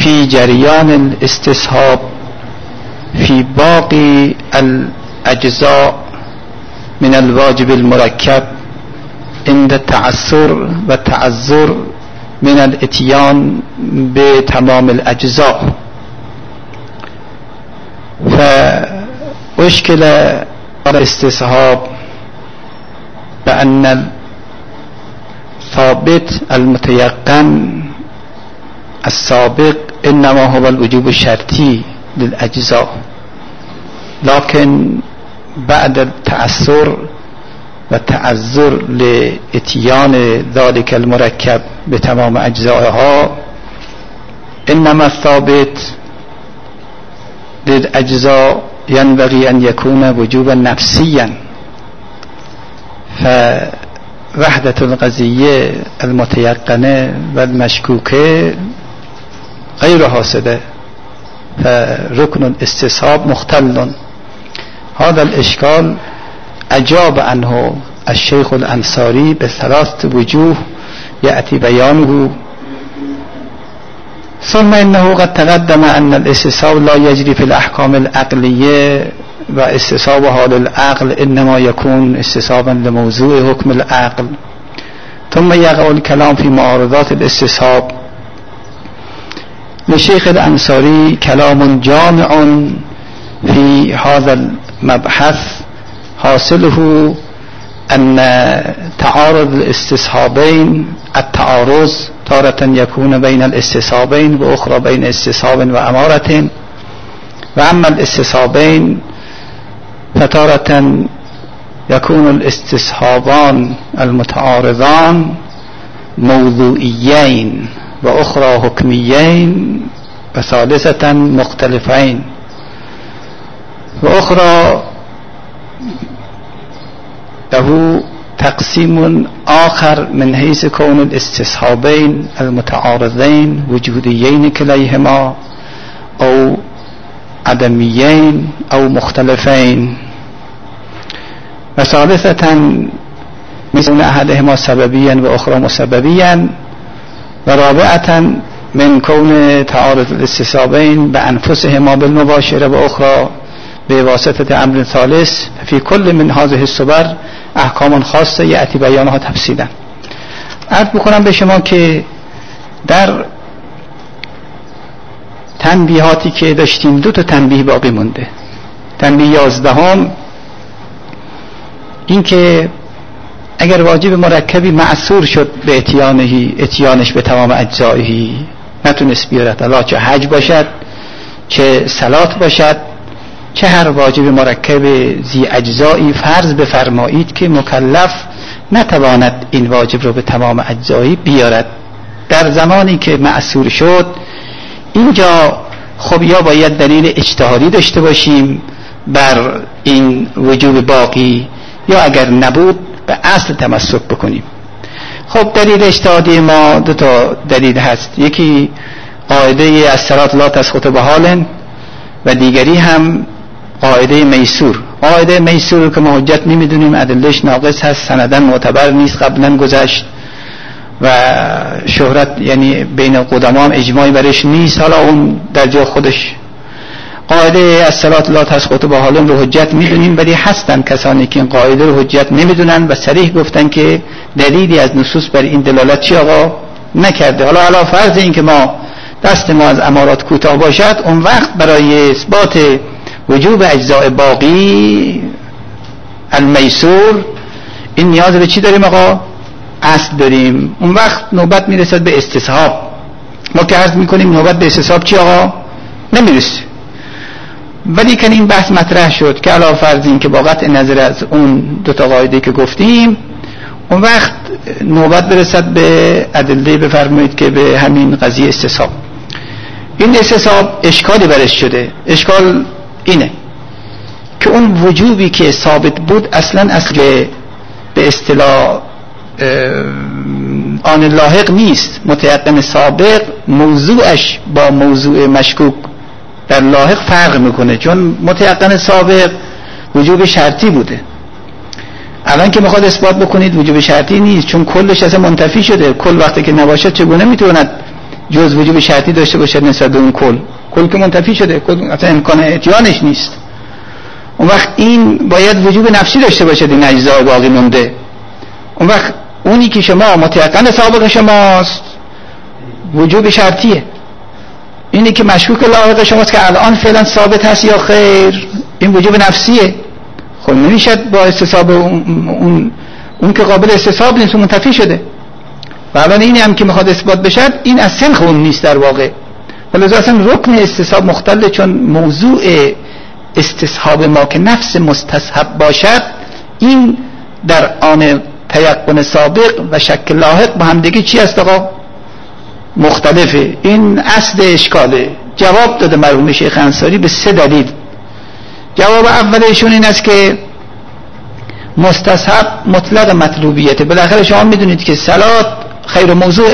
في جريان الاستصحاب في باقي الأجزاء من الواجب المركب عند تعثر و تعذر من الاتيان بتمام الأجزاء. فأشكل الاستصحاب بأن الثابت المتيقن السابق إنما هو الوجوب الشرطي للأجزاء، لكن بعد التأثر والتعذر لإتيان ذلك المركب بتمام أجزائها إنما الثابت للأجزاء ينبغي أن يكون وجوبا نفسيا. فوحدة القضية المتيقنة والمشكوكة غير حاصلة، فركن الاستصحاب مختل. هذا الإشكال أجاب عنه الشيخ الأنصاري بثلاثة وجوه يأتي بيانه. ثم إنه قد تقدم أن الاستصحاب لا يجري في الأحكام العقلية، واستصحاب حال العقل إنما يكون استصحابا لموضوع حكم العقل. ثم يقع الكلام في معارضات الاستصحاب. للشيخ الأنصاري كلام جامع في هذا المبحث، حاصله أن تعارض الاستصحابين التعارض تارة يكون بين الاستصحابين وأخرى بين استصحاب وأمارة، وأما الاستصحابين فتارة يكون الاستصحابان المتعارضان موضوعيين وأخرى حكميين وثالثة مختلفين، وأخرى له تقسيم آخر من حيث كون الاستصحابين المتعارضين وجوديين كليهما أو عدميين أو مختلفين، وثالثة مثل أحدهما سببيا وأخرى مسببيا، ورابعة من كون تعارض الاستصحابين بأنفسهما بالمباشرة وأخرى بواسطة أمر ثالث. في كل من هذه الصور احکام خاصه یأتی بیانها تفصیلا. عرض بکنم به شما که در تنبیهاتی که داشتیم دو تا تنبیه باقی مونده. تنبیه 11 این که اگر واجب مرکبی معصور شد به اتیانش به تمام اجزایهی نتونست بیارد، الله چه حج باشد چه صلات باشد چه هر واجب مرکب ذی اجزایی، فرض بفرمایید که مکلف نتواند این واجب رو به تمام اجزایی بیارد. در زمانی که معصور شد اینجا خب یا باید دلیل اجتهادی داشته باشیم بر این وجوب باقی، یا اگر نبود به اصل تمسک بکنیم. خب دلیل اجتهادی ما دو تا دلیل هست، یکی قاعده الصلاة لا تسقط بحال و دیگری هم قاعده میسور. قاعده میسور که ما حجت نمیدونیم، ادلهش ناقص هست، سندن معتبر نیست، قبلا گذشت و شهرت یعنی بین قدما هم اجماعی برش نیست، حالا اون در جا خودش. قاعده الصلاة لا تسقط بحال رو حجت میدونیم، ولی هستن کسانی که این قاعده رو حجت نمیدونن و صریح گفتن که دلیلی از نصوص بر این دلالت چی آقا نکرده. حالا علی فرض این که ما دست ما از امارات کوتاه باشد، اون وقت برای اثبات وجوب اجزاء باقی المیسور این نیاز به چی داریم آقا؟ اصل داریم. اون وقت نوبت میرسد به استصحاب. ما که عرض میکنیم نوبت به استصحاب چی آقا؟ نمیرسه. ولی که این بحث مطرح شد که علاوه فرض این که با قطع نظر از اون دو تا قاعده که گفتیم، اون وقت نوبت برسد به ادله بفرمایید که به همین قضیه استصحاب. این استصحاب اشکالی برش شده. اشکال اینه که اون وجوبی که ثابت بود اصلا به اصطلاح آن لاحق نیست. متیقن سابق موضوعش با موضوع مشکوک در لاحق فرق میکنه، چون متیقن سابق وجوب شرطی بوده. الان که میخواد اثبات بکنید وجوب شرطی نیست، چون کلش اصلا منتفی شده. کل وقتی که نباشد چگونه میتواند جز وجوب شرطی داشته باشد نسبت به اون کل که منتفی شده، کل اصلا امکان اتیانش نیست. اون وقت این باید وجوب نفسی داشته باشد این اجزای باقی مونده. اون وقت اونی که شما متيقن سابق شماست وجوب شرطیه، اینی که مشکوک لاحق شماست که الان فعلا ثابت هست یا خیر این وجوب نفسیه. خب نمیشد با استصحاب اون که قابل استصحاب نیست منتفی شده و الان اینی هم که میخواد اثبات بشد این از سنخ اون نیست در واقع. ولذا اصلا رکن استصحاب مختل، چون موضوع استصحاب ما که نفس مستصحب باشد این در آن تیقن سابق و شک لاحق با هم دیگه چی است آقا؟ مختلفه. این اصل اشکاله. جواب داده مرحوم شیخ انصاری به 3 دلیل. جواب اولشون این است که مستصحب مطلق مطلوبیته. بالاخره شما میدونید که صلات خیر موضوع،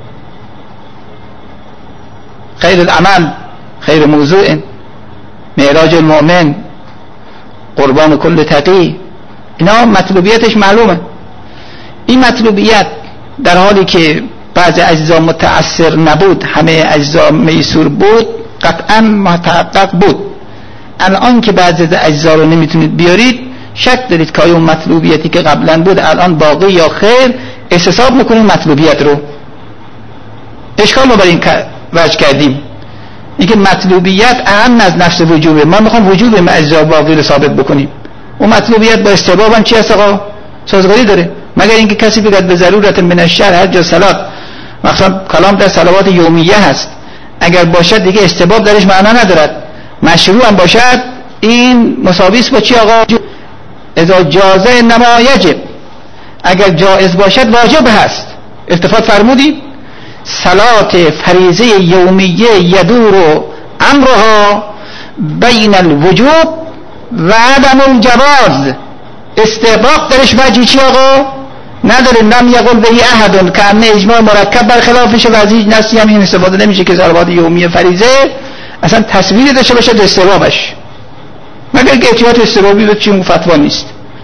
خیر العمل خیر موضوع، معراج المؤمن، قربان کل تقی، اینا مطلوبیتش معلومه. این مطلوبیت در حالی که بعض اجزا متأثر نبود همه اجزا میسور بود قطعا متحقق بود. الان که بعضی از اجزا رو نمیتونید بیارید شک دارید که اون مطلوبیتی که قبلا بود الان باقی یا خیر، استصحاب میکنید مطلوبیت رو. اشکال ما برای این وجه کردیم اینکه مطلوبیت اهم از نفس وجوبه. ما میخوام وجوب اجزا باقی رو ثابت بکنیم. اون مطلوبیت با استحباب هم چی هست آقا؟ سازگاری داره. مگر اینکه کسی بگه به ضرورت من الشرع هر جا صلات، مثلا کلام در صلوات یومیه هست، اگر باشد دیگه استحباب درش معنا ندارد، مشروع هم باشد این مساوی است با چی آقا؟ اذا جاز انما یجب، اگر جائز باشد واجب هست. التفات فرمودید صلات فریضه یومیه یدور امرها بین الوجوب و عدم الجواز، استحباب درش وجهی چی آقا؟ نداره. لم یقل به احد که همه اجماع مرکب برخلافش و از هیچ نصی هم این استفاده نمیشه که صلوات یومیه فریضه اصلا تصویری داشته باشه در استحبابش، مگر که احتیاط استحبابی به چی اون فتوا نیست.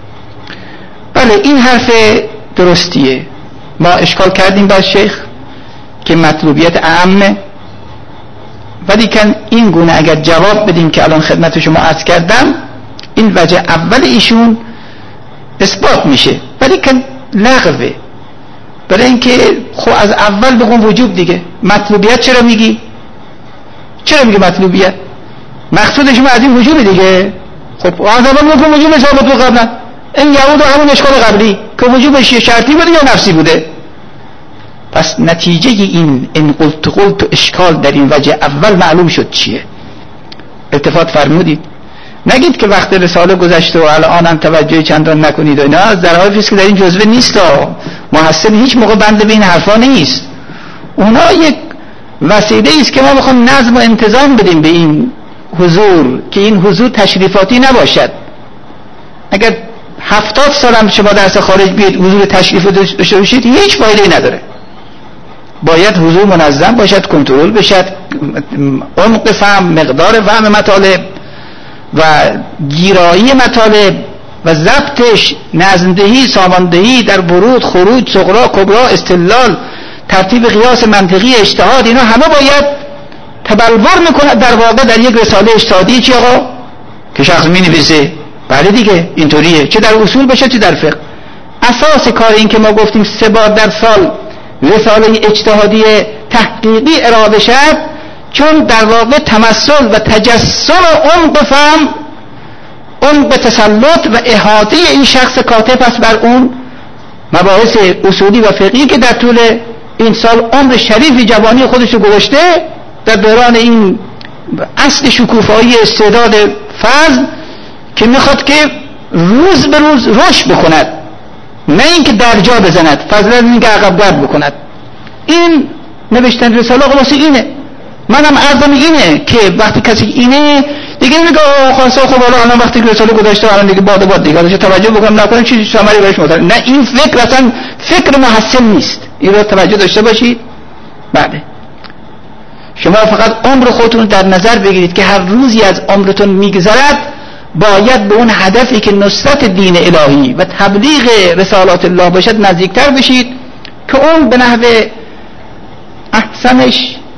بله این حرف درستیه. ما اشکال کردیم با شیخ که مطلوبیت اعمه، ولی کن این گونه اگر جواب بدیم که الان خدمت شما عرض کردم این وجه اول ایشون اثبات میشه، ولی کن لغوه. برای اینکه خب از اول بگم وجوب دیگه، مطلوبیت چرا میگی؟ چرا میگه مطلوبیت؟ مقصود شما از این وجوب دیگه. خب از اول بگم وجوب ثابت بود قبلا. این یهود همون اشکال قبلی که وجوبش شرطی بوده یا نفسی بوده. پس نتیجه این قلت اشکال در این وجه اول معلوم شد چیه. التفات فرمودید نگید که وقت رساله گذشته و الان هم توجه چندان نکنید و اینا، ظرافی که در این جزوه نیست. محسن هیچ موقع بنده به این حرفا نیست. اونا یک وسیله است که ما میخوام نظم و انتظام بدیم به این حضور که این حضور تشریفاتی نباشد. اگر 70 سال هم شما درس خارج بیاید حضور تشریفاتی داشته باشید هیچ فایده‌ای نداره. باید حضور منظم باشد، کنترل بشد، عمق فهم، مقدار فهم مطالب و گیرایی مطالب و ضبطش، نظمدهی، ساماندهی در ورود، خروج، صغرا، کبرا، استدلال، ترتیب قیاس منطقی، اجتهاد، اینا همه باید تبلور میکنه در واقع در یک رساله اجتهادی چی آقا؟ که شخص مینویسه. بله دیگه اینطوریه، چه در اصول بشه چه در فقه. اساس کار این که ما گفتیم 3 بار در سال رساله اجتهادی تحقیقی ارائه شد، چون در واقع تمثل و تجسم عمق فهم، عمق تسلط و احاطه این شخص کاتب است بر اون مباحث اصولی و فقهی که در طول این سال عمر شریف جوانی خودش رو گذاشته در دوران این اصل شکوفایی استعداد فضل که میخواد که روز به روز رشد بکند، نه اینکه درجا بزند، فضلا اینکه عقب گرد بکند. این نوشتن رساله واسه اینه. منم عرضم اینه که وقتی کسی اینه دیگه میگه خاصه خب الان وقتی که رساله گذاشته الان دیگه باد دیگه ازش توجه بکنم نکنم چیزی ثمری بهش مطلع. نه این فکر اصلا فکر محسن نیست. این رو توجه داشته باشید. بله شما فقط عمر خودتون در نظر بگیرید که هر روزی از عمرتون میگذرد باید به اون هدفی که نصرت دین الهی و تبلیغ رسالات الله باشد نزدیکتر بشید که اون به نحو احسنش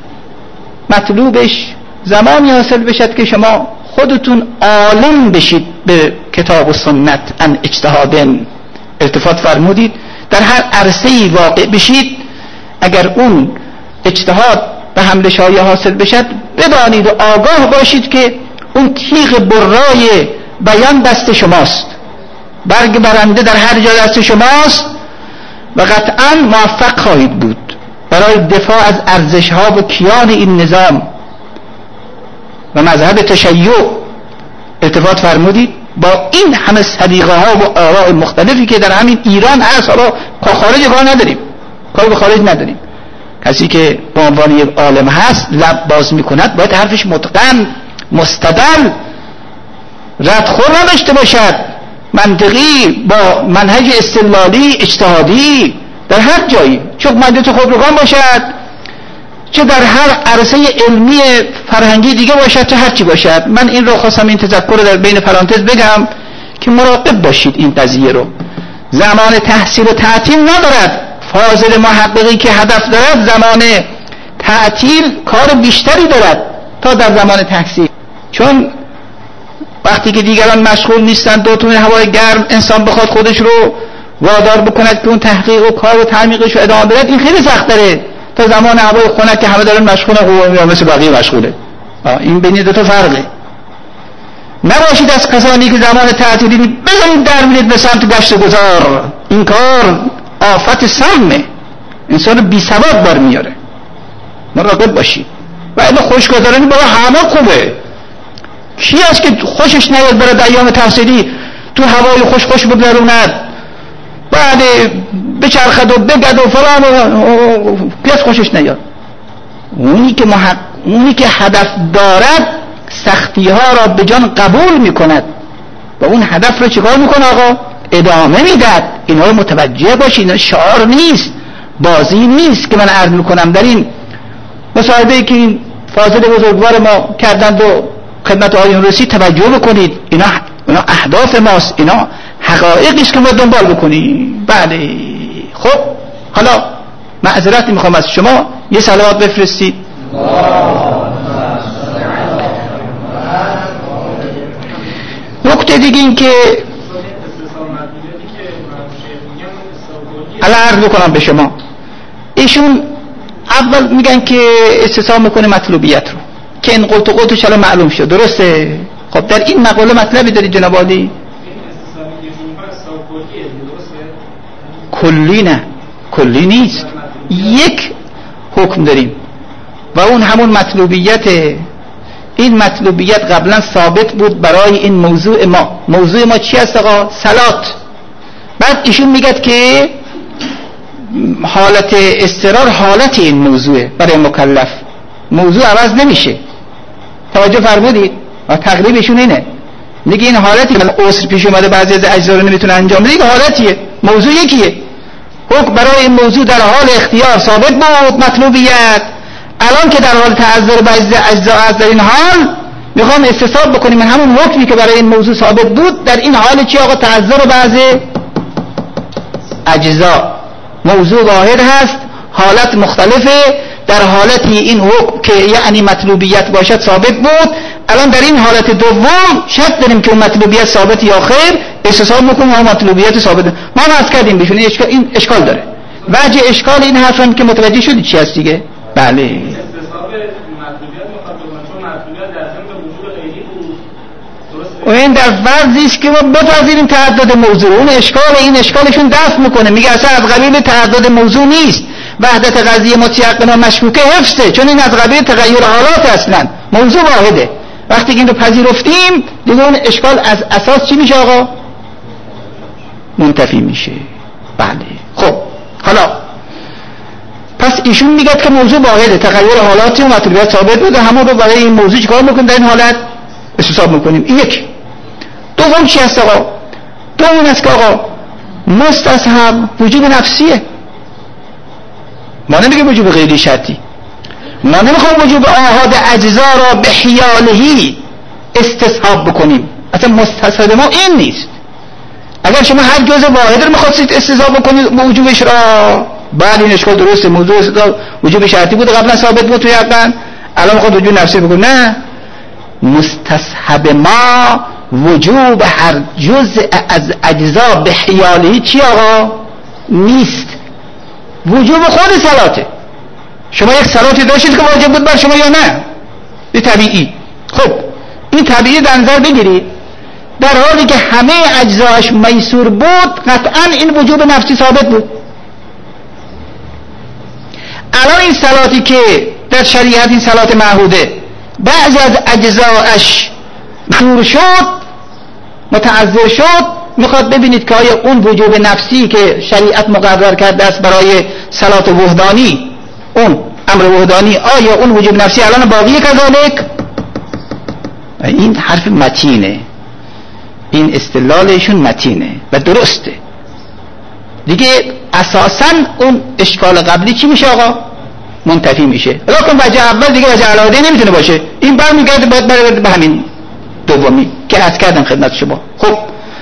مطلوبش زمانی حاصل بشد که شما خودتون عالم بشید به کتاب و سنت ان اجتهادن، التفات فرمودید، در هر عرصه‌ای واقع بشید. اگر اون اجتهاد به حمل شایع حاصل بشد، بدانید و آگاه باشید که اون تیغ برای بیان دست شماست، برگ برنده در هر جا دست شماست و قطعا موفق خواهید بود برای دفاع از ارزش‌ها و کیان این نظام و مذهب تشیع. التفات فرمودید با این همه سلیقه ها و آراء مختلفی که در همین ایران هست، حالا خارج کار نداریم، کار به خارج نداریم، کسی که به عنوان یک عالم هست لب باز میکند باید حرفش متقن، مستدل، ردخور نداشته باشد، منطقی، با منهج استدلالی اجتهادی در هر جایی، چون مدت خودروان باشد، چه در هر عرصه علمی فرهنگی دیگه باشد، چه هر چی باشد. من این رو خواستم این تذکر رو در بین پرانتز بگم که مراقب باشید این قضیه رو. زمان تحصیل و تعطیل ندارد. فاضل محققی که هدف دارد زمان تعطیل کار بیشتری دارد تا در زمان تحصیل، چون وقتی که دیگران مشغول نیستند دو توی هوای گرم انسان بخواد خودش رو وادار بکند که اون تحقیق و کار و تعمیقش رو ادامه بدهد، این خیلی سخت داره تا زمان هوای خنک که همه دارن مشغولن مثل بقیه مشغوله. این بین دو تا فرقه. نباشید از کسانی که زمان تعطیلی بزنید در میرید به سمت گشت گذار. این کار آفت سمه، انسان بی سواد بر میاره. مراقب باشید. و الا خوشگذرانی برای همه خوبه. کی است که خوشش نیاد برای ایام تحصیلی تو هوای خوش بگذروند، بعد بچرخد و بگد و فلان و کس خوشش نیاد؟ اونی که هدف دارد سختی ها را به جان قبول میکند و اون هدف رو چیکار میکنه آقا؟ ادامه میداد. اینا رو متوجه باشید، اینا شعار نیست، بازی نیست که من عرض میکنم. در این مصاحبه‌ای که این فاضل بزرگوار ما کردند و خدمت آقایون رسید توجه بکنید. اینا اهداف ماست، اینا حقایقی است که ما دنبال بکنیم. بله خب حالا معذرت میخوام از شما، یه صلوات بفرستید. نکته دیگه این که الان عرض بکنم به شما، ایشون اول میگن که استثناء میکنه مطلوبیت رو که این قلتش الان معلوم شد، درسته؟ خب در این مقاله مطلبی دارید جناب عالی؟ کلی نه، کلی نیست. یک حکم داریم و اون همون مطلوبیت. این مطلوبیت قبلا ثابت بود برای این موضوع ما. موضوع ما چی است آقا؟ صلات. بعد ایشون میگد که حالت اضطرار حالت این موضوعه برای مکلف، موضوع عوض نمیشه. توجه فرمودید؟ و تقریبشون اینه، میگه این حالتی که عسر پیش اومده بعضی از اجزا رو نمیتونه انجام بده، حالتیه، موضوع یکیه. حکم برای این موضوع در حال اختیار ثابت بود مطلوبیت. الان که در حال تعذر بعضی اجزا از در این حال میخوام استصحاب بکنیم من همون حکمی که برای این موضوع ثابت بود در این حال چی آقا؟ تعذر بعضی اجزا. موضوع واحد هست، حالت مختلفه. در حالتی این حکم که یعنی مطلوبیت باشد ثابت بود، الان در این حالت دوم شک داریم که اون مطلوبیت ثابت یا خیر، استصحاب میکنیم اون مطلوبیت ثابت. ما عرض کردیم بهشون این اشکال داره. وجه اشکال این حرفم که متوجه شدید چی هست دیگه؟ بله. استصحاب مطلوبیت مخاطبان چون مطلوبیت در ضمن وجود غیری بود. درسته؟ این در فرضی است که ما بپذیریم تعدد موضوع. اون این اشکالشون دفع میکنه، میگه اصلا از قبیل تعدد موضوع نیست. وحدت قضیه متیقن و مشکوکه حفظه، چون این از قبیل تغییر حالات اصلا موضوع واحده. وقتی که این رو پذیرفتیم دیگه اون اشکال از اساس چی میشه آقا؟ منتفی میشه. بله خب حالا پس ایشون میگه که موضوع واحده، تغییر حالاتی و مطلوبیت ثابت بوده، همون رو برای این موضوع چیکار میکنیم؟ در این حالت استصحاب میکنیم. این یک. دوم چی هست آقا؟ دوم این است که آقا مستصحب وجوب نفسیه. ما نمیگه وجوب غیری شرطی، ما نمیخوام وجوب آحاد اجزا را به حیالهی استصحاب بکنیم. اصلا مستصحب ما این نیست. اگر شما هر جزء واحد رو میخواستید استصحاب بکنید وجوبش را، بعد این اشکال درسته، موضوع وجوب شرطی بود قبلا ثابت بود توی عقل. الان میخواد وجوب نفسی بگو نه، مستصحب ما وجوب هر جزء از اجزا به حیالی چی آقا؟ نیست، وجوب خود صلاته. شما یک صلاتی داشتید که واجب بود بر شما یا نه؟ این طبیعی. خب این طبیعی در نظر بگیرید، در حالی که همه اجزاش میسور بود قطعا این وجوب نفسی ثابت بود. الان این صلاتی که در شریعت این صلات معهوده بعضی از اجزاش میسور شد، متعذر شد، میخواد ببینید که آیا اون وجوب نفسی که شریعت مقرر کرده است برای صلات وحدانی، اون امر وحدانی، آیا اون وجوب نفسی الان باقیه کذالک؟ این حرف متینه، این استدلالشون متینه و درسته دیگه. اساساً اون اشکال قبلی چی میشه آقا؟ منتفی میشه. لکن وجه اول دیگه وجه علاوه نمیتونه باشه، این برمیگرده باید برگرده به همین دومی که عرض کردم خدمت شما. خب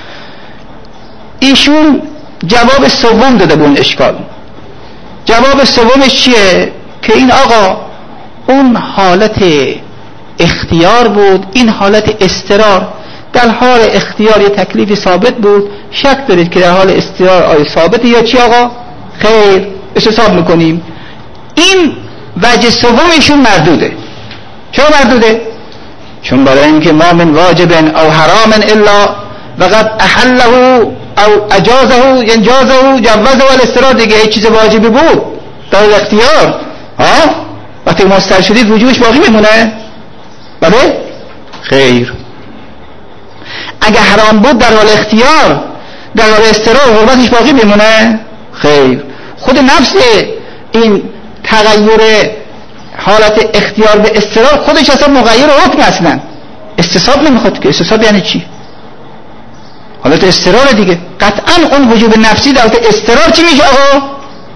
ایشون جواب سوم داده به اون اشکال. جواب سومش چیه؟ که این آقا اون حالت اختیار بود، این حالت استرار. در حال اختیار یه تکلیف ثابت بود، شک دارید که در حال استرار آیا ثابته یا چی آقا؟ خیر، حساب میکنیم. این وجه سومشون مردوده. چرا مردوده؟ چون برای اینکه ما من واجب او حرام الا وقد احله او اجازه ینجازه جوزه والاسترار، دیگه هیچ چیز واجبی بود در اختیار وقتی مستر شدید وجودش باقی میمونه؟ بله؟ خیر. اگه حرام بود در حال اختیار، در حال استرار حرمتش باقی میمونه؟ خیر. خود نفس این تغییر حالت اختیار به استرار خودش اصلا مغیر حکم، اصلا استصحاب نمیخواد که. استصحاب یعنی چی؟ حالت استرار دیگه. قطعا اون وجوب نفسی در حالت استرار چی میشه آقا؟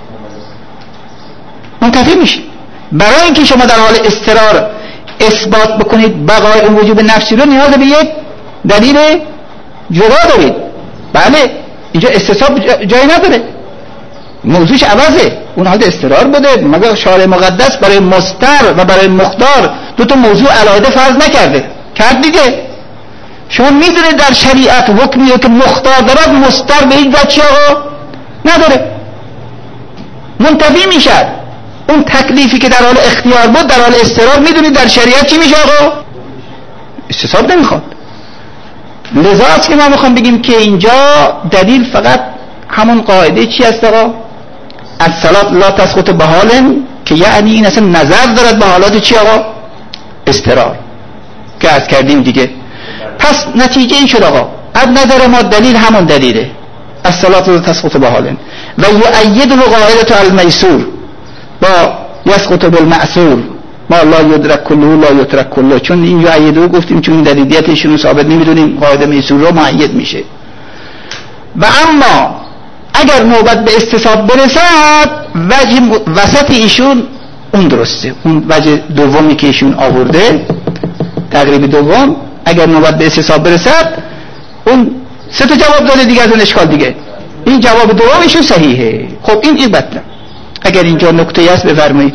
منتفی میشه. برای اینکه شما در حال استرار اثبات بکنید بقای اون وجوب نفسی رو، نیاز به یک دلیل جدا دارید. بله اینجا استصحاب جایی نداره، موضوعش عوضه. اون حالت استرار بوده، مگر شارع مقدس برای مستر و برای مختار دو تا موضوع علاوه فرض نکرده؟ کرد دیگه. شما میدونید در شریعت حکمیه که مختار دارد، مستر به این وجه آقا نداره، منتفی میشد. اون تکلیفی که در حال اختیار بود در حال استرار، میدونید در شریعت چی میشه آقا؟ استصحاب نمیخواد. لذا است که ما میخوام بگیم که اینجا دلیل فقط همون قاعده چی است آقا؟ الصلاة لا تسقط بحال، که یعنی این اصلا نظر دارد به حالات چی آقا؟ استرار که عرض کردیم دیگه. پس نتیجه این شد آقا، از نظر ما دلیل همون دلیله، الصلاة لا تسقط بحال و یؤید قاعدة المیسور با یسقط بالمعسور ما لا یدرک کله لا یترک کله. چون این یؤیدو گفتیم چون دلیلیتشون رو ثابت نمیدونیم، قاعده میسور رو معید میشه. و اما اگر نوبت به استصحاب برسد، وجه وسط ایشون اون درسته، اون وجه دومی که ایشون آورده، تقریب دوم، اگر نوبت به استصحاب برسد، اون سه تا جواب داده دیگه از اون اشکال دیگه. این جواب دومشون صحیحه. خب این بطلب. اگر اینجا نکته هست بفرمایید.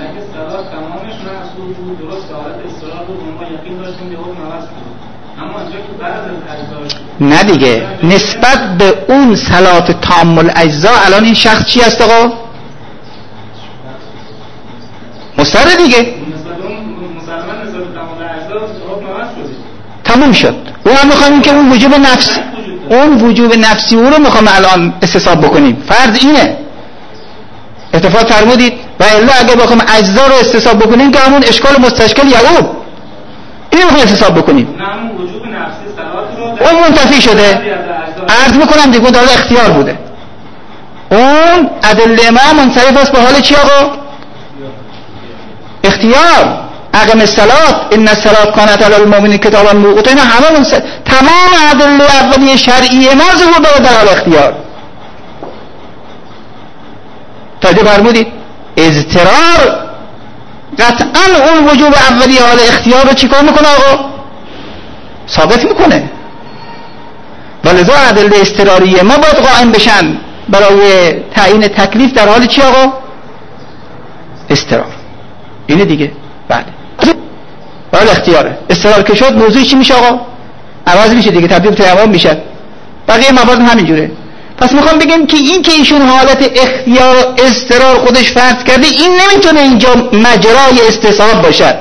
نه دیگه، نسبت به اون صلات تام الاجزا الان این شخص چی هست آقا؟ مستر دیگه. تموم شد. و هم میخوایم که اون وجوب نفسی، اون وجوب نفسی او رو میخوام الان استصحاب بکنیم. فرض اینه، اتفاق فرمودید. و الا اگه بخوام اجزا رو استصحاب بکنیم که همون اشکال مستشکل یعقوب این میخوام استصحاب بکنیم. اون منتفی شده. عرض میکنم دیگه در اختیار بوده. اون ادله ما منصرف است به حال چی آقا؟ اختیار. اقم الصلاة ان الصلاة کانت علی المؤمنین کتابا موقوتا، اینا همه تمام ادله اولیه شرعی ما ظهور داره در حال اختیار. توجه فرمودید؟ اضطرار قطعا اون وجوب اولیه حال اختیار رو چیکار میکنه آقا؟ ثابت میکنه. ولذا ادله اضطراریه ما باید قائم بشن برای تعیین تکلیف در حال چی آقا؟ استرار. اینه دیگه. بله. محل اختیاره. اضطرار که شد موضوع چی میشه آقا؟ عوض میشه دیگه، تبدیل به تیمم میشه. بقیه موارد همینجوره. پس میخوام بگم که این که ایشون حالت اختیار و اضطرار خودش فرض کرده، این نمیتونه اینجا مجرای استصحاب باشد.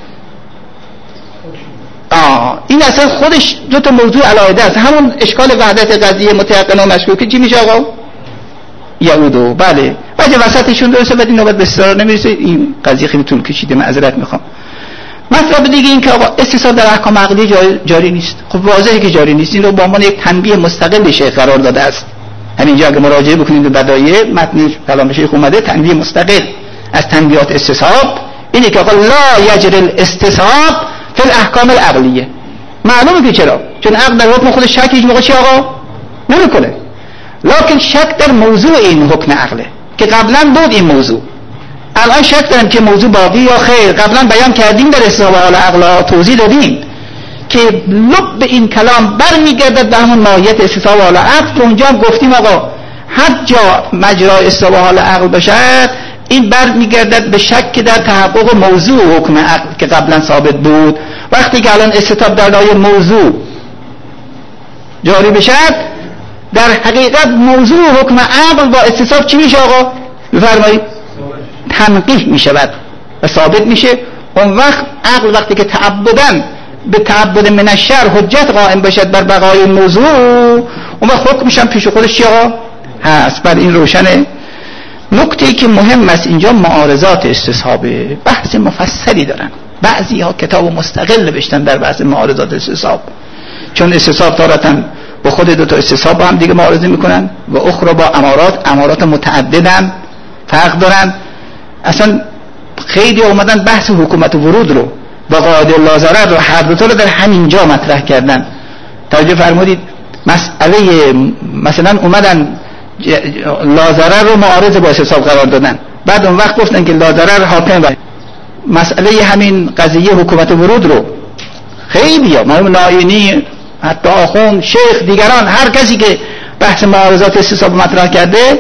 این اصلا خودش دو تا موضوع علاوه است. همون اشکال وحدت قضیه متيقن و مشکوک چی میشه آقا؟ یعودو. بله بعد وسطشون درسته، بعد این نوبت به اصرار نمیرسه. این قضیه خیلی طول کشیده، معذرت میخوام. مطلب دیگه این که آقا استصحاب در احکام عقلی جاری نیست. خب واضحه که جاری نیست. این رو با عنوان یک تنبیه مستقل شیخ قرار داده است. همینجا اگه مراجعه بکنید به بدایع متن کلام شیخ اومده تنبیه مستقل از تنبیهات استصحاب اینه که آقا لا یجری الاستصحاب فی الاحکام العقلیه. معلومه که چرا؟ چون عقل در حکم خودش شک هیچ موقع چی آقا نمیکنه، لکن شک در موضوع این حکم عقله که قبلا بود این موضوع. الان شک دارم که موضوع باقی یا خیر. قبلا بیان کردیم در استصحاب عقل توضیح دادیم که لب این کلام برمیگردد به همون ماهیت استصحاب عقل که اونجا هم گفتیم آقا هر جا مجرای استصحاب عقل باشد این برمیگردد به شک در تحقق موضوع حکم عقل که قبلا ثابت بود. وقتی که الان استتاب در لای موضوع جاری بشد، در حقیقت موضوع حکم عقل با استصحاب چی میشه آقا؟ بفرمایید. تنقیح میشود و ثابت میشه. اون وقت عقل وقتی که تعبداً به تعبد من الشر حجت قائم باشد بر بقای این موضوع، اون وقت حکمش هم پیش خودش چی آقا هست. بعد این روشنه. نکته‌ای که مهم است اینجا معارضات استصحابه، بحث مفصلی دارن. بعضی ها کتاب مستقل نوشتن در بحث معارضات استصحاب، چون استصحاب تارةً با خود دو تا استصحاب با هم دیگه معارضه میکنن و اخرى با امارات متعددن، فرق دارن. اصلا خیلی اومدن بحث حکومت ورود رو و قاعده لا رو هر دو تا رو در همین جا مطرح کردن. توجه فرمودید؟ مثلا اومدن لا ضرر رو معارض با استصحاب قرار دادن، بعد اون وقت گفتن که لا ضرر حاکم بر مسئله همین قضیه حکومت ورود رو خیلی ها مرحوم ناینی، حتی آخوند، شیخ، دیگران، هر کسی که بحث معارضات استصحاب مطرح کرده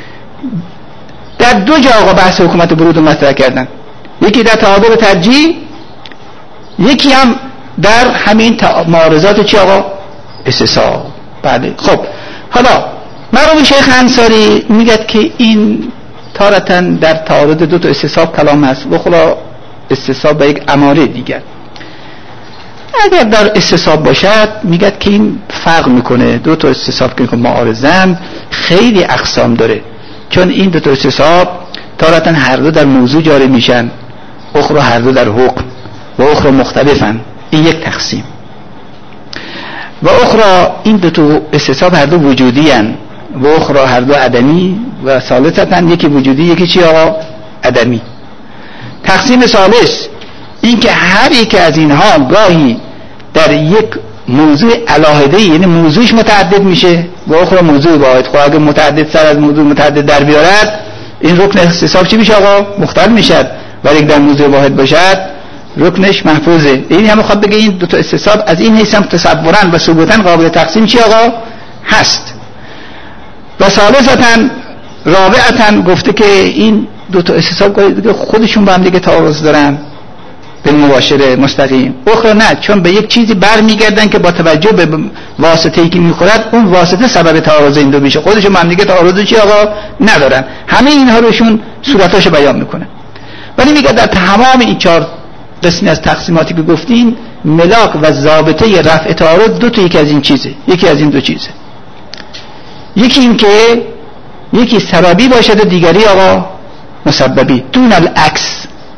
در دو جا آقا بحث حکومت ورود رو مطرح کردن. یکی در تعادل ترجیح، یکی هم در همین معارضات چی آقا؟ استصحاب. بله خب حالا مرحوم شیخ انصاری میگه که این تارةً در تعارض دو تا استصحاب کلام هست و خلا استصحاب به یک اماره دیگر. اگر در استصحاب باشد میگه که این فرق میکنه. دو تا استصحاب که معارضن خیلی اقسام داره، چون این دو تا استصحاب تارةً هر دو در موضوع جاری میشن، اخرى هر دو در حکم و اخرى مختلفن. این یک تقسیم. و اخرى این دو تا استصحاب هر دو وجودی هن و اخرى هر دو عدمی و ثالثتاً یکی وجودی یکی چی آقا؟ عدمی. تقسیم ثالث این که هر یک از اینها گاهی در یک موضوع علاهده، یعنی موضوعش متعدد میشه و اخرى موضوع واحد. خب اگه متعدد سر از موضوع متعدد در بیارد این رکن استصحاب چی میشه آقا؟ مختل میشد. ولی اگه در موضوع واحد باشد رکنش محفوظه. این هم میخواد بگه این دو تا استصحاب از این حیث هم تصورا و ثبوتا قابل تقسیم چی آقا هست. و ثالثتاً رابعتاً گفته که این دو تا استصحاب خودشون با هم دیگه تعارض دارن به مباشره مستقیم، اخرى نه، چون به یک چیزی برمیگردن که با توجه به واسطه‌ای که میخورد اون واسطه سبب تعارض این دو میشه. خودشون با هم دیگه تعارض چی آقا ندارن. همه اینها روشون صورتاشو بیان میکنه. ولی میگه در تمام این چهار قسمی از تقسیماتی که گفتین ملاک و ضابطه رفع تعارض دو تا یکی از این چیزه، یکی از این دو چیزه. یکی این که یکی سببی باشد و دیگری آقا مسببی، دون العکس.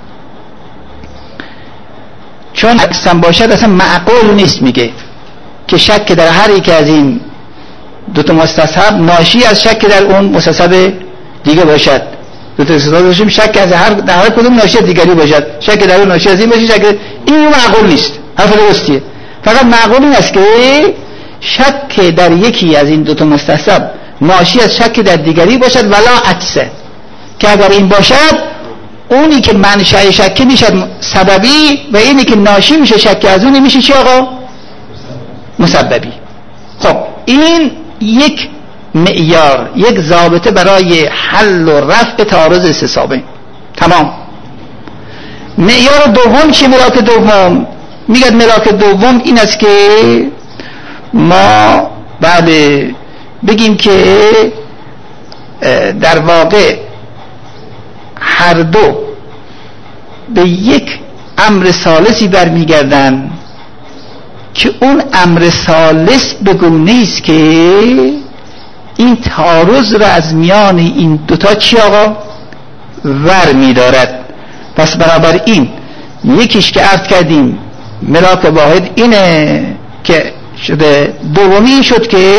چون عکس هم باشد اصلا معقول نیست میگه که شک در هر یک از این دو تا مستصحب ناشی از شک در اون مستصحب دیگه باشد. دو تا استصحاب داشتیم شک از هر کدوم ناشی از دیگری باشد، شک در اون ناشی از این باشه، شک این معقول نیست. حرف درستیه. فقط معقول این است که شک در یکی از این دو تا مستصحب ناشی از شک در دیگری باشد ولا عکسه، که اگر این باشد اونی که منشأ شک میشه سببی و اینی که ناشی میشه شک از اون میشه چی آقا؟ مسببی. خب این یک معیار، یک ضابطه برای حل و رفع تعارض استصحابه. تمام. معیار دوم چیه؟ ملاک دوم میگه ملاک دوم این است که ما بله بگیم که در واقع هر دو به یک امر ثالثی برمیگردن که اون امر ثالث به گونه است که این تعارض را از میان این دوتا چی آقا ور می‌دارد. پس برابر این یکیش که عرض کردیم ملاک واحد اینه که شده، دومی شد که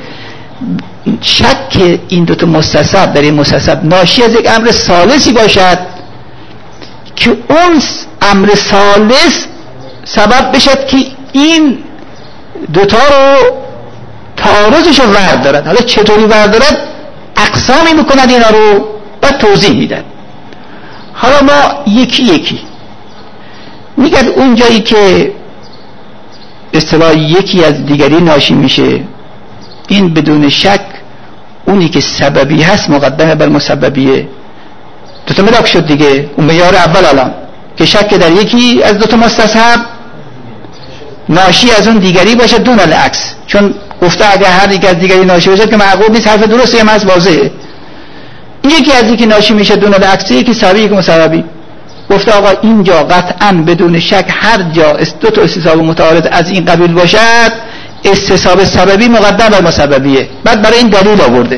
شک این دوتا مستصحب در این مستصحب ناشی از یک امر ثالثی باشد که اون امر ثالث سبب بشد که این دوتا رو تعارضش رو ور دارد. حالا چطوری ور دارد؟ اقسامی میکند اینا رو و توضیح میدن. حالا ما یکی یکی میگن اون جایی که اصطلاح یکی از دیگری ناشی میشه، این بدون شک اونی که سببی هست مقدمه بر مسببیه. دوتا ملاک شد دیگه. اون معیار اول الان که شک در یکی از دوتا مستصحب ناشی از اون دیگری باشه دون العکس، چون گفته اگر هر یک از دیگری ناشی باشه که معقول نیست، حرف درسته هم هست، واضحه. یکی از یکی ناشی میشه دون العکس، یکی سببی یکی مسببی. گفته آقا اینجا قطعا بدون شک هر جا دو تا استصحاب متعارض از این قبیل باشد استصحاب سببی مقدم بر مسببیه. بعد برای این دلیل آورده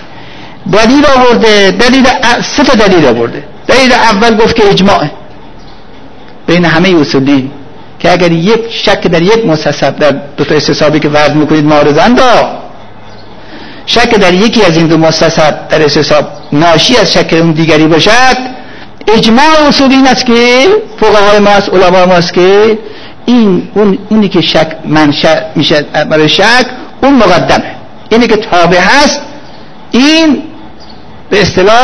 سه تا دلیل آورده. دلیل اول گفت که اجماع بین همه اصولی که اگر یک شک در یک مستصحب در دو تا استصحابی که وضع میکنید معارضند، شک در یکی از این دو مستصحب در استصحاب ناشی از شک اون دیگری باشد، اجماع اصولی این است که فقهای ما است، علما ما است که اونی که شک منشأ میشه برای شک اون مقدمه، اینی که تابع هست این به اصطلاح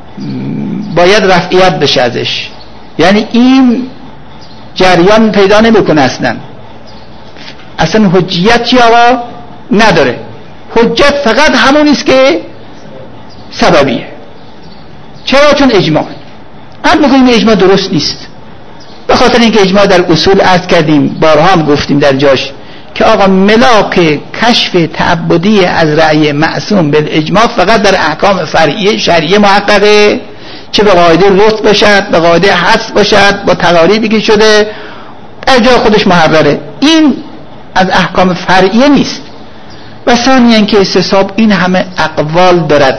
باید رفعیت بشه ازش، یعنی این جریان پیدا نمیکنه، اصلا حجیت چی آقا نداره. حجت فقط همون است که سببیه. چرا؟ چون اجماع. عرض میکنیم اجماع درست نیست، به خاطر اینکه اجماع در اصول عرض کردیم، بارها هم گفتیم در جاش که آقا ملاک کشف تعبدی از رأی معصوم بالاجماع فقط در احکام فرعی شرعیه محققه، چه به قاعده لطف باشد، به قاعده حدس باشد، با تقاریبی که شده در جای خودش محرره. این از احکام فرعیه نیست. و ثانیاً که استصحاب این همه اقوال دارد،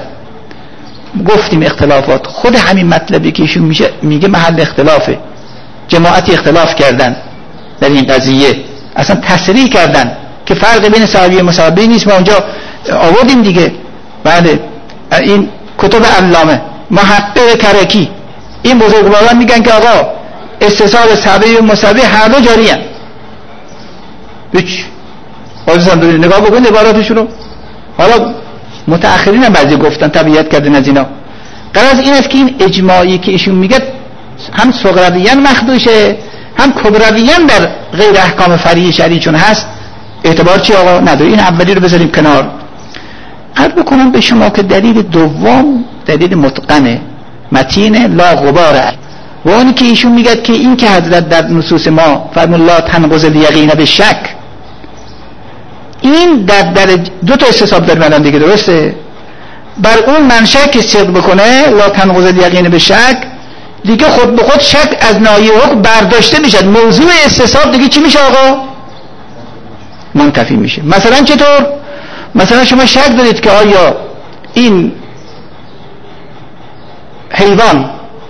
گفتیم اختلافات، خود همین مطلبی که ایشون میگه محل اختلافه، جماعتی اختلاف کردن در این قضیه، اصلا تصریح کردن که فرق بین سببی و مسببی نیست. ما اونجا آوردیم دیگه. بله این کتب علامه محقق کرکی این بزرگواران میگن که آقا استصحاب سببی و مسببی هر دو جاری هستند. هیچ بازم برید نگاه بکنید عباراتشون رو. حالا متأخرین هم بعضی گفتن تبعیت کردن از اینا. غرض این است که این اجماعی که ایشون میگه هم صغرویاً مخدوشه هم کبرویاً در غیر احکام فرعی شرعی چون هست اعتبار چی آقا نداره. این اولی رو بذاریم کنار. عرض بکنم به شما که دلیل دوم دلیل متقنه، متینه، لا غباره. و اونی که ایشون میگه که این که حضرت در نصوص ما فرمود لا تنقض الیقین بالشک، این در دو تا استصحاب داریم الان دیگه، درسته؟ بر اون منشأ که صدق بکنه لا تنقض الیقین بالشک، دیگه خود به خود شک از ناحیه حکم برداشته میشه، موضوع استصحاب دیگه چی میشه آقا؟ منتفی میشه. مثلا چطور؟ مثلا شما شک دارید که آیا این حیوان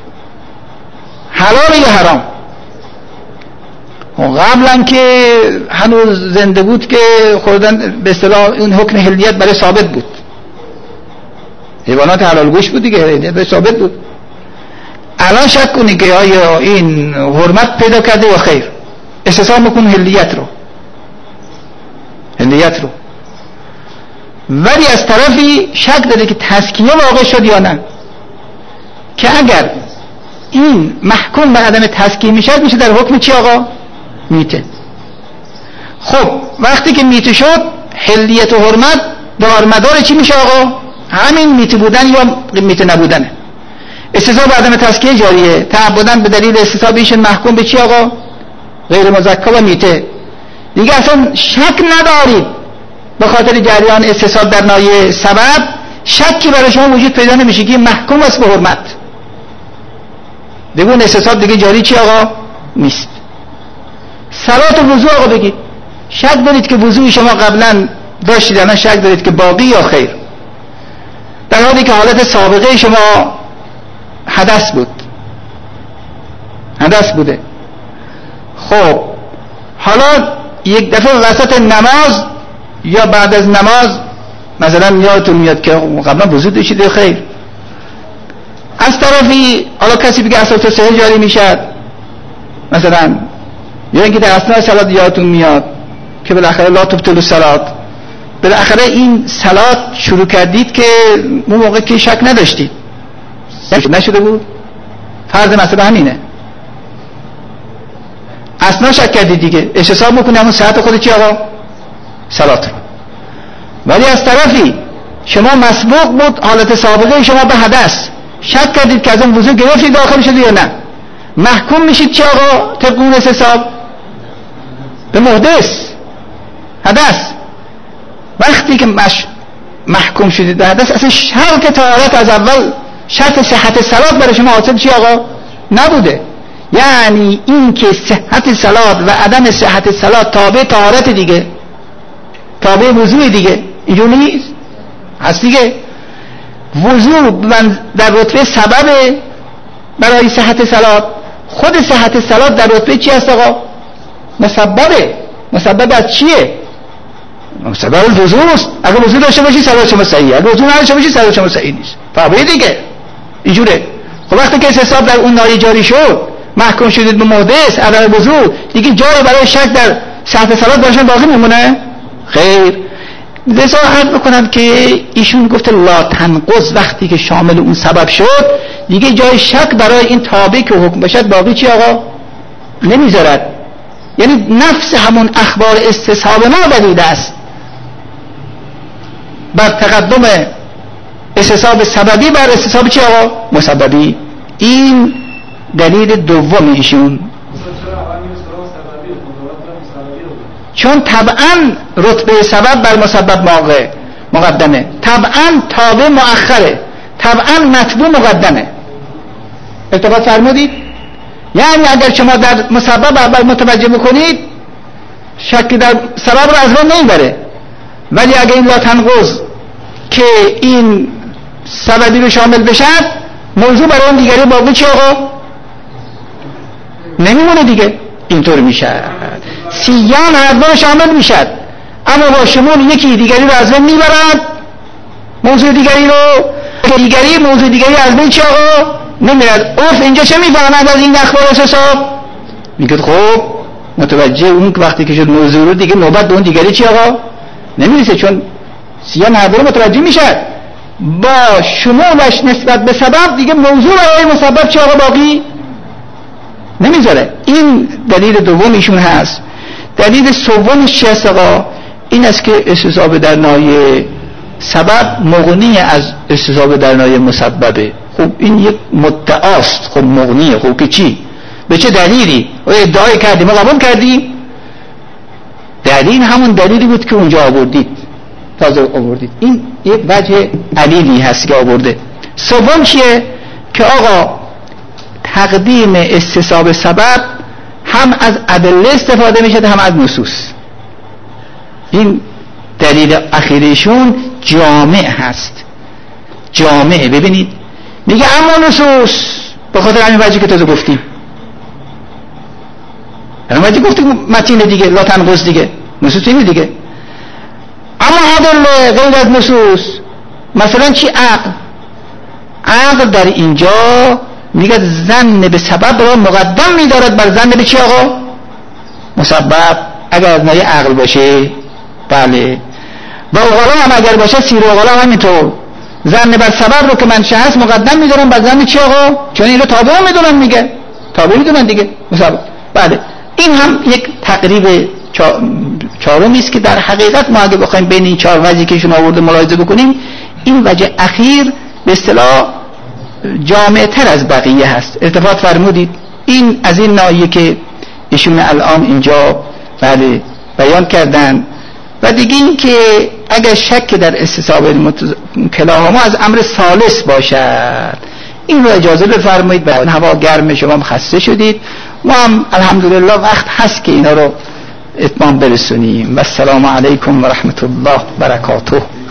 حلال یا حرام؟ قبلا که هنوز زنده بود که خوردن به اصطلاح اون حکم حلیت برای ثابت بود، حیوانات حلال گوش بود دیگه، حلیت برای ثابت بود. الان شک کنی که آیا این حرمت پیدا کرده یا خیر، استصحاب میکن حلیت رو. ولی از طرفی شک داره که تزکیه واقع شد یا نه، که اگر این محکوم به عدم تزکیه میشه در حکم چی آقا؟ میته. خب وقتی که میته شد حلیت و حرمت دارمدار چی میشه آقا؟ همین میته بودن یا میته نبودنه. استصحاب عدم تزکیه جاریه، تعبداً به دلیل استصحاب ایشون محکوم به چی آقا؟ غیر مزکا و میته. دیگه اصلا شک ندارید به خاطر جریان استصحاب در ناحیه سبب شکی برای شما وجود پیدا نمیشه که محکوم است به حرمت. دیگه اون استصحاب دیگه جاری چی آقا؟ نیست. صلات و وضو آقا بگید، شک دارید که وضوی شما قبلا داشتید الان شک دارید که باقی یا خیر، در حالی که حالت سابقه شما حدث بوده. خب حالا یک دفعه وسط نماز یا بعد از نماز مثلا یادتون میاد که قبلا وضو داشتید خیر، از طرفی حالا کسی بگه اساس صحیح جاری میشد مثلا، یا اینکه در اثناء صلات یادتون میاد که بالاخره لا تبطل الصلات، بالاخره این صلات شروع کردید که اون موقع که شک نداشتید نشده بود، فرض مسئله همینه، اصلا شک کردید دیگه احتساب میکنه همون صحت خود چی آقا؟ صلات رو. ولی از طرفی شما مسبوق بود حالت سابقه شما به حدث، شک کردید که از اون وضو گرفتید داخل شده یا نه، محکوم میشید چی آقا؟ طبق اون استصحاب به محدث حدث. وقتی که محکوم شدید به حدث اصلا شرط طهارت از اول شرط صحت صلات برای شما حاصل چی آقا؟ نبوده. یعنی این که صحت صلات و عدم صحت صلات تابع طهارت دیگه، تابع وضوء دیگه، اینجور نیست هست دیگه. وضوء در رتبه سبب برای صحت صلات، خود صحت صلات در رتبه چی هست آقا؟ مسببه. مسبب از چیه؟ مسبب الوضوء است. اگه وضوء داشته باشی صلات شما صحیحه، اگه وضوء نداشته باشی صلات شما صحیح نیست. فهمیدید دیگه؟ اینجوره. خب وقتی که حساب در اون ناحیه جاری شد، محکوم شدید به محدث عدم وضوء، دیگه جایی برای شک در صحت صلات براشون باقی میمونه؟ خیر. لذا عرض بکنم که ایشون گفته لا تنقض، وقتی که شامل اون سبب شد دیگه جای شک برای این تابع که حکم باشد باقی چی آقا؟ نمیذارد. یعنی نفس همون اخبار استصحاب ما دلیل است بر تقدم استصحاب سببی بر استصحاب چی آقا؟ مسببی. این دلیل دوم ایشون. چون طبعا رتبه سبب بر مسبب مقدمه، طبعا تابع مؤخره، طبعا متبوع مقدمه. التفات فرمودید؟ یعنی اگر شما در مسبب اول متوجه بکنید شک در سبب رو از بین نمیبره، ولی اگر این لا تنقض که این سببی رو شامل بشد موضوع برای اون دیگری باقی چی آقا؟ نمیمونه دیگه. اینطور میشه سیان هر دو شامل میشد، اما با شمول یکی دیگری رو از بین میبرد، موضوع دیگری رو موضوع دیگری از بین چی آقا؟ نمیرد. عرف اینجا چه میفهمد از این اخبار استصحاب؟ میگه خب متوجه اون وقتی که شد موضوع رو دیگه نوبت به اون دیگری چی آقا؟ نمیرسه، چون سیان هر دو متوجه میشد، با شمولش نسبت به سبب دیگه موضوع برای مسبب چی آقا باقی نمیذاره. این دلیل دوم ایشون هست. دلیل سومش چی هست آقا؟ این است که استصحاب در ناحیه سبب مغنی از استصحاب در ناحیه مسببه. خب این یک مدعاست، خب مغنیه. خب که چی؟ به چه دلیلی؟ ادعای کردیم و قبول کردیم؟ دلیل همون دلیلی بود که اونجا آوردید، تازه آوردید. این یک وجه علیلی هست که آورده. سوم چیه؟ که آقا تقدیم استصحاب سبب هم از ادله استفاده میشه هم از نصوص. این دلیل اخیرشون جامع هست، جامعه. ببینید میگه اما نصوص، به خاطر همین وجهی که تازه گفتیم، همین وجهی گفتیم متین دیگه لا تنقض دیگه، نصوص این دیگه. اما ادله غیر از نصوص مثلا چی؟ عقل در اینجا میگه ظن به سبب را مقدم میدارد بر ظن به چی آقا؟ مسبب. اگر از نظر عقل باشه بله، و عقلا هم اگر باشه سیر عقلا همینطور ظن بر سبب رو که منشأ هست مقدم میدارن بر ظن چی آقا؟ چون این رو تابع میدونن، میگه تابع میدونن دیگه مسبب. بله این هم یک تقریب چهارمی است که در حقیقت ما اگه بخوایم بین این چهار وجهی که شما آورده ملاحظه بکنیم، این وجه اخیر به اصطلاح جامع تر از بقیه هست. التفات فرمودید این از این ناحیه که ایشون الان اینجا بله بیان کردن. و دیگه این که اگر شک در استصحاب کلاهما از امر ثالث باشد این رو اجازه بفرمایید. به هوا گرم شما خسته شدید، ما هم الحمدلله وقت هست که اینا رو اتمام برسونیم. و السلام علیکم و رحمت الله و برکاته.